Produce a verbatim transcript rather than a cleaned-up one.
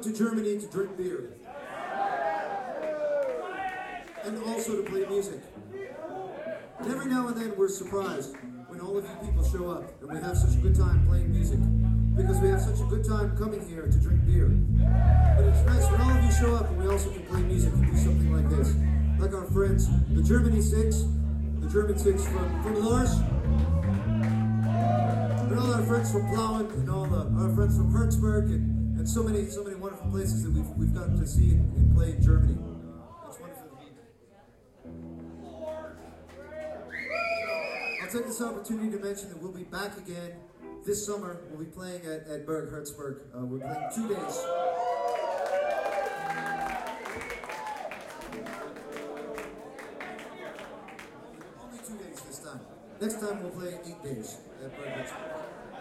to Germany to drink beer. And also to play music. And every now and then we're surprised when all of you people show up and we have such a good time playing music. Because we have such a good time coming here to drink beer. But it's nice when all of you show up and we also can play music and do something like this. Like our friends, the Germany Six, the German Six from, from Lars. And all our friends from Plauen, and all the, our friends from Hertzberg, and, and so many so many wonderful places that we've, we've gotten to see and, and play in Germany. It's wonderful. I'll take this opportunity to mention that we'll be back again this summer. We'll be playing at, at Berg Hertzberg. Uh, we're playing two days. Only two days this time. Next time we'll play eight days at Berg Hertzberg.